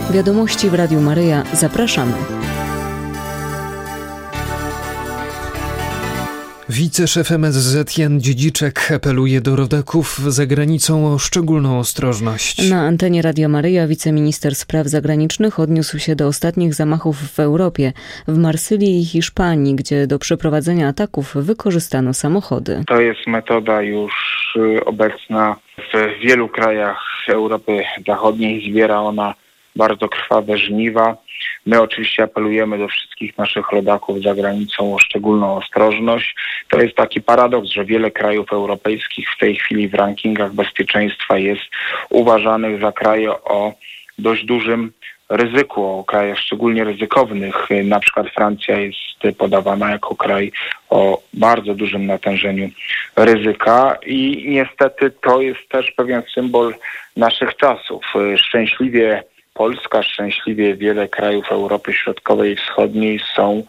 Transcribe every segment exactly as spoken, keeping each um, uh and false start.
Wiadomości w Radiu Maryja. Zapraszamy. Wiceszef M S Z Jan Dziedziczek apeluje do rodaków za granicą o szczególną ostrożność. Na antenie Radia Maryja wiceminister spraw zagranicznych odniósł się do ostatnich zamachów w Europie, w Marsylii i Hiszpanii, gdzie do przeprowadzenia ataków wykorzystano samochody. To jest metoda już obecna w wielu krajach Europy Zachodniej. Zbiera ona bardzo krwawe żniwa. My oczywiście apelujemy do wszystkich naszych rodaków za granicą o szczególną ostrożność. To jest taki paradoks, że wiele krajów europejskich w tej chwili w rankingach bezpieczeństwa jest uważanych za kraje o dość dużym ryzyku, o krajach szczególnie ryzykownych. Na przykład Francja jest podawana jako kraj o bardzo dużym natężeniu ryzyka i niestety to jest też pewien symbol naszych czasów. Szczęśliwie Polska, szczęśliwie wiele krajów Europy Środkowej i Wschodniej są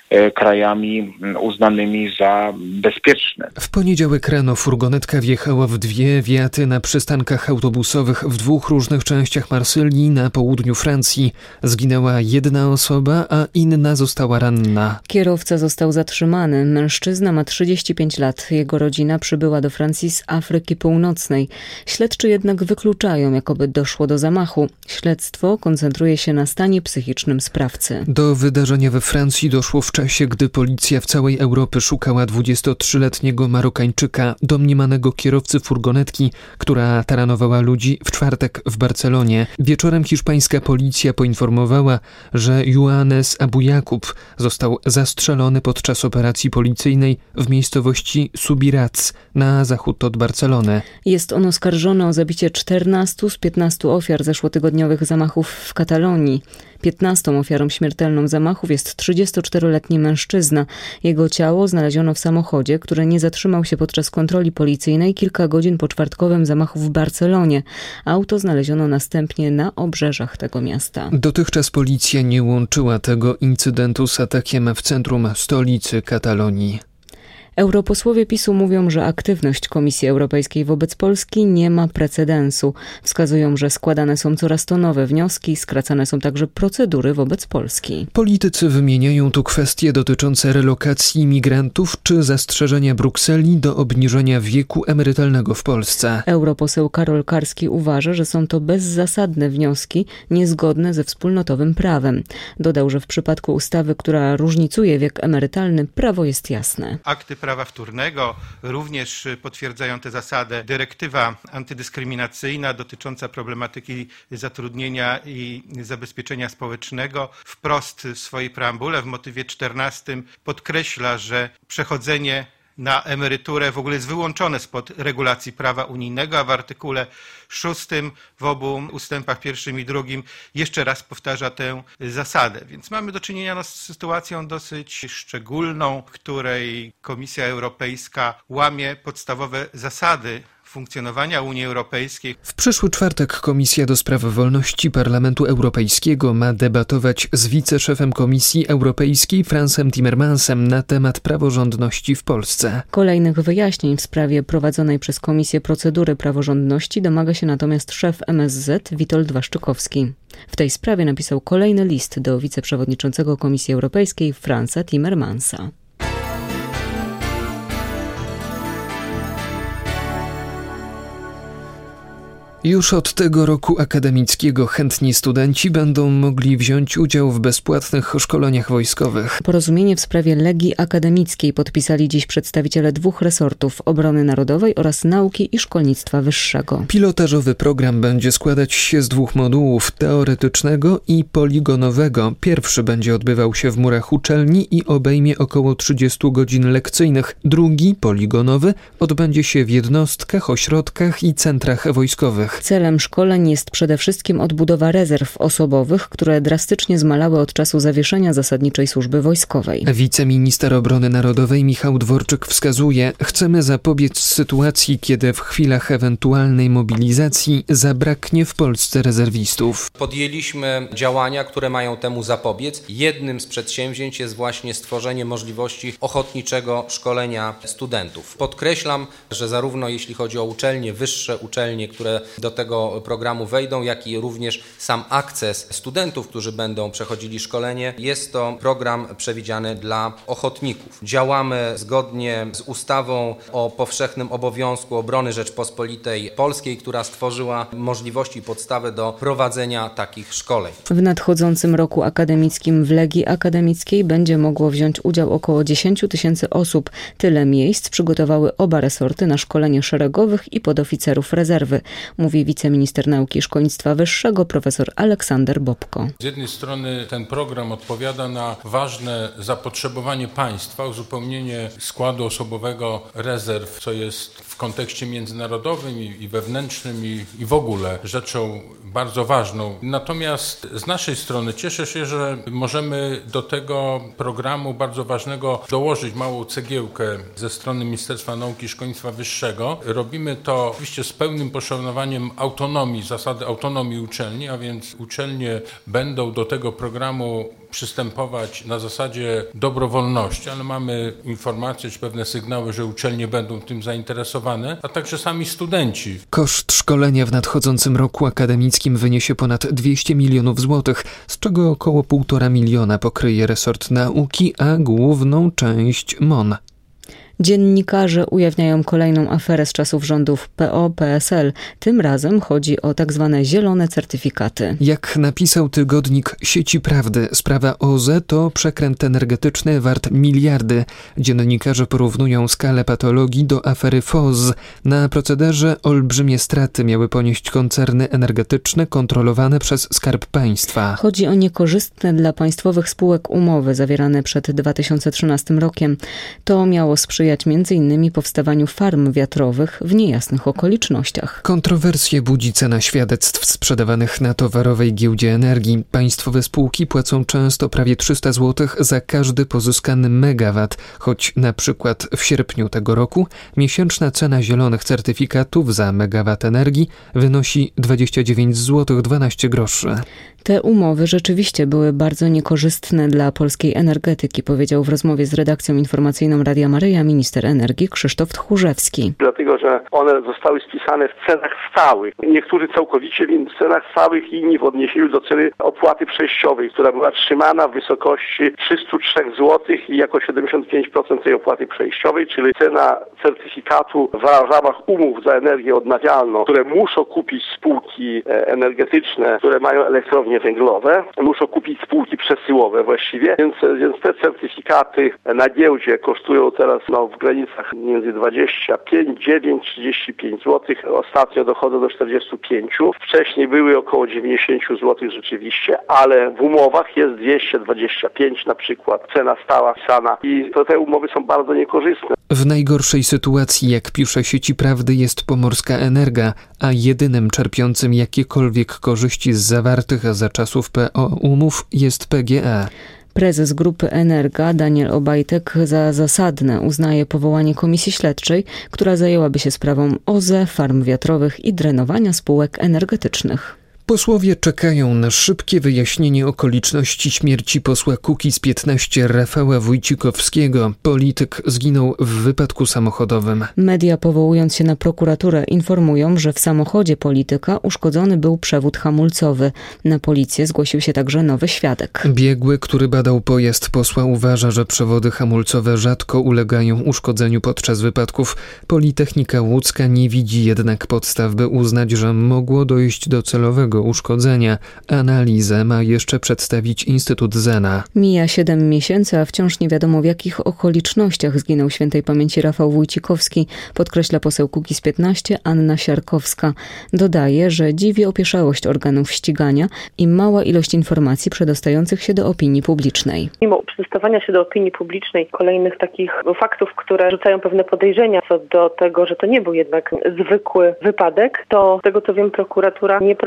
krajami uznanymi za bezpieczne. W poniedziałek rano furgonetka wjechała w dwie wiaty na przystankach autobusowych w dwóch różnych częściach Marsylii na południu Francji. Zginęła jedna osoba, a inna została ranna. Kierowca został zatrzymany. Mężczyzna ma trzydzieści pięć lat. Jego rodzina przybyła do Francji z Afryki Północnej. Śledczy jednak wykluczają, jakoby doszło do zamachu. Śledztwo koncentruje się na stanie psychicznym sprawcy. Do wydarzenia we Francji doszło w czasie, gdy policja w całej Europie szukała dwudziestotrzyletniego Marokańczyka, domniemanego kierowcy furgonetki, która taranowała ludzi w czwartek w Barcelonie. Wieczorem hiszpańska policja poinformowała, że Juanes Abu Jakub został zastrzelony podczas operacji policyjnej w miejscowości Subirats na zachód od Barcelony. Jest on oskarżony o zabicie czternastu z piętnastu ofiar zeszłotygodniowych zamachów w Katalonii. Piętnastą ofiarą śmiertelną zamachów jest trzydziestoczteroletni mężczyzna. Jego ciało znaleziono w samochodzie, który nie zatrzymał się podczas kontroli policyjnej kilka godzin po czwartkowym zamachu w Barcelonie. Auto znaleziono następnie na obrzeżach tego miasta. Dotychczas policja nie łączyła tego incydentu z atakiem w centrum stolicy Katalonii. Europosłowie PiSu mówią, że aktywność Komisji Europejskiej wobec Polski nie ma precedensu. Wskazują, że składane są coraz to nowe wnioski, skracane są także procedury wobec Polski. Politycy wymieniają tu kwestie dotyczące relokacji imigrantów czy zastrzeżenia Brukseli do obniżenia wieku emerytalnego w Polsce. Europoseł Karol Karski uważa, że są to bezzasadne wnioski, niezgodne ze wspólnotowym prawem. Dodał, że w przypadku ustawy, która różnicuje wiek emerytalny, prawo jest jasne. Akty prawa wtórnego również potwierdzają tę zasadę. Dyrektywa antydyskryminacyjna dotycząca problematyki zatrudnienia i zabezpieczenia społecznego wprost w swojej preambule w motywie czternastym podkreśla, że przechodzenie na emeryturę w ogóle jest wyłączone spod regulacji prawa unijnego, a w artykule szóstym w obu ustępach pierwszym i drugim jeszcze raz powtarza tę zasadę. Więc mamy do czynienia no, z sytuacją dosyć szczególną, w której Komisja Europejska łamie podstawowe zasady funkcjonowania Unii Europejskiej. W przyszły czwartek Komisja do Spraw Wolności Parlamentu Europejskiego ma debatować z wiceszefem Komisji Europejskiej Fransem Timmermansem na temat praworządności w Polsce. Kolejnych wyjaśnień w sprawie prowadzonej przez Komisję procedury praworządności domaga się natomiast szef M S Z Witold Waszczykowski. W tej sprawie napisał kolejny list do wiceprzewodniczącego Komisji Europejskiej Fransa Timmermansa. Już od tego roku akademickiego chętni studenci będą mogli wziąć udział w bezpłatnych szkoleniach wojskowych. Porozumienie w sprawie Legii Akademickiej podpisali dziś przedstawiciele dwóch resortów: obrony narodowej oraz nauki i szkolnictwa wyższego. Pilotażowy program będzie składać się z dwóch modułów: teoretycznego i poligonowego. Pierwszy będzie odbywał się w murach uczelni i obejmie około trzydziestu godzin lekcyjnych. Drugi, poligonowy, odbędzie się w jednostkach, ośrodkach i centrach wojskowych. Celem szkoleń jest przede wszystkim odbudowa rezerw osobowych, które drastycznie zmalały od czasu zawieszenia zasadniczej służby wojskowej. Wiceminister Obrony Narodowej Michał Dworczyk wskazuje: chcemy zapobiec sytuacji, kiedy w chwilach ewentualnej mobilizacji zabraknie w Polsce rezerwistów. Podjęliśmy działania, które mają temu zapobiec. Jednym z przedsięwzięć jest właśnie stworzenie możliwości ochotniczego szkolenia studentów. Podkreślam, że zarówno jeśli chodzi o uczelnie wyższe, uczelnie, które do tego programu wejdą, jak i również sam akces studentów, którzy będą przechodzili szkolenie. Jest to program przewidziany dla ochotników. Działamy zgodnie z ustawą o powszechnym obowiązku obrony Rzeczpospolitej Polskiej, która stworzyła możliwości i podstawy do prowadzenia takich szkoleń. W nadchodzącym roku akademickim w Legii Akademickiej będzie mogło wziąć udział około dziesięć tysięcy osób. Tyle miejsc przygotowały oba resorty na szkolenie szeregowych i podoficerów rezerwy, mówi wiceminister nauki i szkolnictwa wyższego profesor Aleksander Bobko. Z jednej strony ten program odpowiada na ważne zapotrzebowanie państwa, uzupełnienie składu osobowego rezerw, co jest w kontekście międzynarodowym i wewnętrznym i, i w ogóle rzeczą bardzo ważną. Natomiast z naszej strony cieszę się, że możemy do tego programu bardzo ważnego dołożyć małą cegiełkę ze strony Ministerstwa Nauki i Szkolnictwa Wyższego. Robimy to oczywiście z pełnym poszanowaniem autonomii, zasady autonomii uczelni, a więc uczelnie będą do tego programu przystępować na zasadzie dobrowolności, ale mamy informacje czy pewne sygnały, że uczelnie będą tym zainteresowane, a także sami studenci. Koszt szkolenia w nadchodzącym roku akademickim wyniesie ponad dwieście milionów złotych, z czego około półtora miliona pokryje resort nauki, a główną część M O N. Dziennikarze ujawniają kolejną aferę z czasów rządów P O P S L. Tym razem chodzi o tak zwane zielone certyfikaty. Jak napisał tygodnik Sieci Prawdy, sprawa O Z E to przekręt energetyczny wart miliardy. Dziennikarze porównują skalę patologii do afery F O Z. Na procederze olbrzymie straty miały ponieść koncerny energetyczne kontrolowane przez Skarb Państwa. Chodzi o niekorzystne dla państwowych spółek umowy zawierane przed dwa tysiące trzynastym rokiem. To miało sprzyjać między innymi powstawaniu farm wiatrowych w niejasnych okolicznościach. Kontrowersje budzi cena świadectw sprzedawanych na towarowej giełdzie energii. Państwowe spółki płacą często prawie trzysta złotych za każdy pozyskany megawat, choć na przykład w sierpniu tego roku miesięczna cena zielonych certyfikatów za megawat energii wynosi dwadzieścia dziewięć złotych dwanaście groszy. Te umowy rzeczywiście były bardzo niekorzystne dla polskiej energetyki, powiedział w rozmowie z redakcją informacyjną Radia Maryja minister energii Krzysztof Tchórzewski. Dlatego, że one zostały spisane w cenach stałych. Niektórzy całkowicie w cenach stałych, inni w odniesieniu do ceny opłaty przejściowej, która była trzymana w wysokości trzysta trzy złotych i jako siedemdziesiąt pięć procent tej opłaty przejściowej, czyli cena certyfikatu w ramach umów za energię odnawialną, które muszą kupić spółki energetyczne, które mają elektrownie węglowe, muszą kupić spółki przesyłowe właściwie, więc, więc te certyfikaty na giełdzie kosztują teraz no, w granicach między dwadzieścia pięć, dziewięć, trzydzieści pięć złotych. Ostatnio dochodzą do czterdzieści pięć. Wcześniej były około dziewięćdziesiąt złotych rzeczywiście, ale w umowach jest dwieście dwadzieścia pięć na przykład, cena stała wpisana i to te umowy są bardzo niekorzystne. W najgorszej sytuacji, jak pisze Sieci Prawdy, jest Pomorska Energa, a jedynym czerpiącym jakiekolwiek korzyści z zawartych za czasów P O umów jest P G E. Prezes Grupy Energa Daniel Obajtek za zasadne uznaje powołanie komisji śledczej, która zajęłaby się sprawą O Z E, farm wiatrowych i drenowania spółek energetycznych. Posłowie czekają na szybkie wyjaśnienie okoliczności śmierci posła Kukiz piętnaście Rafała Wójcikowskiego. Polityk zginął w wypadku samochodowym. Media, powołując się na prokuraturę, informują, że w samochodzie polityka uszkodzony był przewód hamulcowy. Na policję zgłosił się także nowy świadek. Biegły, który badał pojazd posła, uważa, że przewody hamulcowe rzadko ulegają uszkodzeniu podczas wypadków. Politechnika Łódzka nie widzi jednak podstaw, by uznać, że mogło dojść do celowego uszkodzenia. Analizę ma jeszcze przedstawić Instytut Zena. Mija siedem miesięcy, a wciąż nie wiadomo, w jakich okolicznościach zginął świętej pamięci Rafał Wójcikowski, podkreśla poseł Kukiz piętnaście Anna Siarkowska. Dodaje, że dziwi opieszałość organów ścigania i mała ilość informacji przedostających się do opinii publicznej. Mimo przedostawania się do opinii publicznej kolejnych takich faktów, które rzucają pewne podejrzenia co do tego, że to nie był jednak zwykły wypadek, to z tego co wiem, prokuratura nie prowadzi postępowania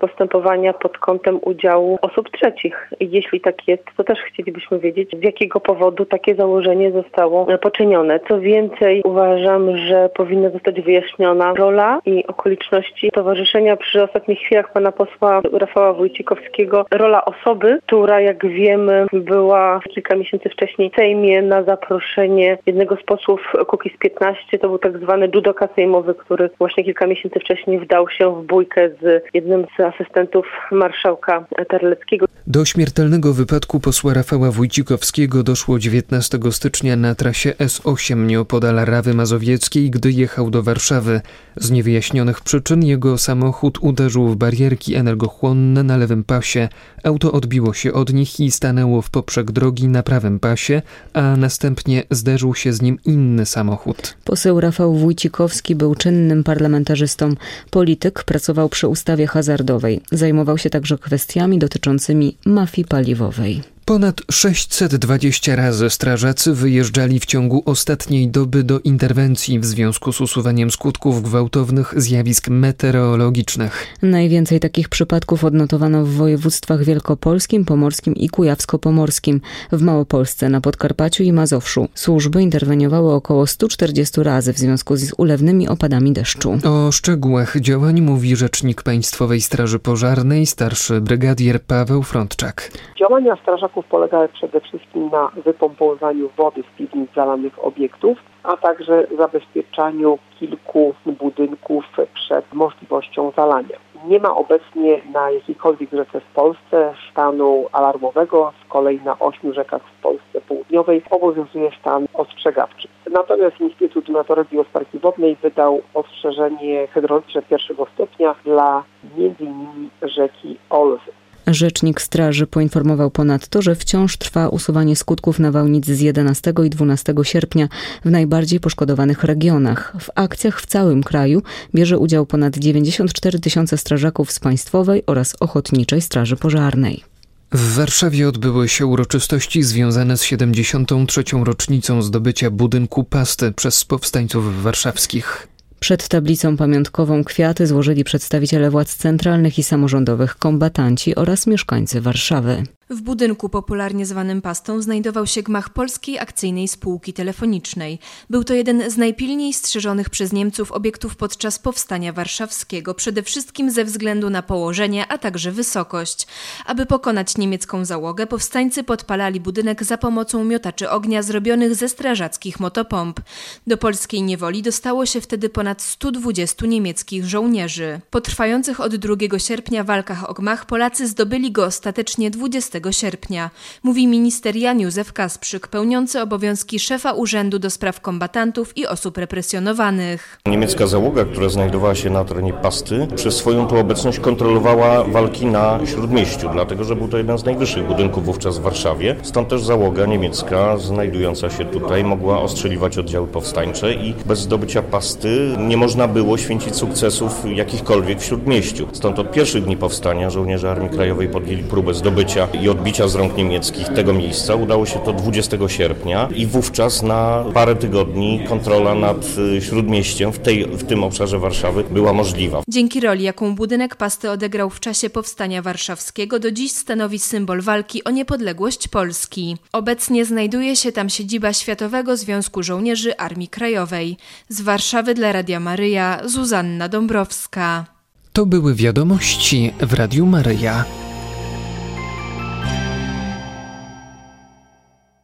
postępowania pod kątem udziału osób trzecich. Jeśli tak jest, to też chcielibyśmy wiedzieć, z jakiego powodu takie założenie zostało poczynione. Co więcej, uważam, że powinna zostać wyjaśniona rola i okoliczności towarzyszenia przy ostatnich chwilach pana posła Rafała Wójcikowskiego. Rola osoby, która, jak wiemy, była kilka miesięcy wcześniej w Sejmie na zaproszenie jednego z posłów Kukiz piętnaście. To był tak zwany judoka sejmowy, który właśnie kilka miesięcy wcześniej wdał się w bójkę z jednym z asystentów marszałka Terleckiego. Do śmiertelnego wypadku posła Rafała Wójcikowskiego doszło dziewiętnastego stycznia na trasie S osiem nieopodal Rawy Mazowieckiej, gdy jechał do Warszawy. Z niewyjaśnionych przyczyn jego samochód uderzył w barierki energochłonne na lewym pasie. Auto odbiło się od nich i stanęło w poprzek drogi na prawym pasie, a następnie zderzył się z nim inny samochód. Poseł Rafał Wójcikowski był czynnym parlamentarzystą. Polityk, pracował przy ustawie hazardowej. Zajmował się także kwestiami dotyczącymi mafii paliwowej. Ponad sześćset dwadzieścia razy strażacy wyjeżdżali w ciągu ostatniej doby do interwencji w związku z usuwaniem skutków gwałtownych zjawisk meteorologicznych. Najwięcej takich przypadków odnotowano w województwach wielkopolskim, pomorskim i kujawsko-pomorskim. W Małopolsce, na Podkarpaciu i Mazowszu służby interweniowały około sto czterdzieści razy w związku z ulewnymi opadami deszczu. O szczegółach działań mówi rzecznik Państwowej Straży Pożarnej, starszy brygadier Paweł Frądczak. Działania strażaków polegały przede wszystkim na wypompowywaniu wody z piwnic zalanych obiektów, a także zabezpieczaniu kilku budynków przed możliwością zalania. Nie ma obecnie na jakiejkolwiek rzece w Polsce stanu alarmowego, z kolei na ośmiu rzekach w Polsce Południowej obowiązuje stan ostrzegawczy. Natomiast Instytut Meteorologii i Gospodarki Wodnej wydał ostrzeżenie hydrologiczne pierwszego stopnia dla między innymi rzeki Olwy. Rzecznik Straży poinformował ponadto, że wciąż trwa usuwanie skutków nawałnic z jedenastego i dwunastego sierpnia w najbardziej poszkodowanych regionach. W akcjach w całym kraju bierze udział ponad dziewięćdziesiąt cztery tysiące strażaków z Państwowej oraz Ochotniczej Straży Pożarnej. W Warszawie odbyły się uroczystości związane z siedemdziesiątą trzecią rocznicą zdobycia budynku Pasty przez powstańców warszawskich. Przed tablicą pamiątkową kwiaty złożyli przedstawiciele władz centralnych i samorządowych, kombatanci oraz mieszkańcy Warszawy. W budynku popularnie zwanym Pastą znajdował się gmach Polskiej Akcyjnej Spółki Telefonicznej. Był to jeden z najpilniej strzeżonych przez Niemców obiektów podczas Powstania Warszawskiego, przede wszystkim ze względu na położenie, a także wysokość. Aby pokonać niemiecką załogę, powstańcy podpalali budynek za pomocą miotaczy ognia zrobionych ze strażackich motopomp. Do polskiej niewoli dostało się wtedy ponad stu dwudziestu niemieckich żołnierzy. Po trwających od drugiego sierpnia walkach o gmach Polacy zdobyli go ostatecznie dwudziestego sierpnia, mówi minister Jan Józef Kasprzyk, pełniący obowiązki szefa Urzędu do Spraw Kombatantów i Osób Represjonowanych. Niemiecka załoga, która znajdowała się na terenie Pasty, przez swoją tu obecność kontrolowała walki na Śródmieściu, dlatego że był to jeden z najwyższych budynków wówczas w Warszawie. Stąd też załoga niemiecka znajdująca się tutaj mogła ostrzeliwać oddziały powstańcze i bez zdobycia Pasty nie można było święcić sukcesów jakichkolwiek w Śródmieściu. Stąd od pierwszych dni powstania żołnierze Armii Krajowej podjęli próbę zdobycia i odbicia z rąk niemieckich tego miejsca. Udało się to dwudziestego sierpnia i wówczas na parę tygodni kontrola nad Śródmieściem w, tej, w tym obszarze Warszawy była możliwa. Dzięki roli, jaką budynek Pasty odegrał w czasie Powstania Warszawskiego, do dziś stanowi symbol walki o niepodległość Polski. Obecnie znajduje się tam siedziba Światowego Związku Żołnierzy Armii Krajowej. Z Warszawy dla Radia Maryja, Zuzanna Dąbrowska. To były wiadomości w Radiu Maryja.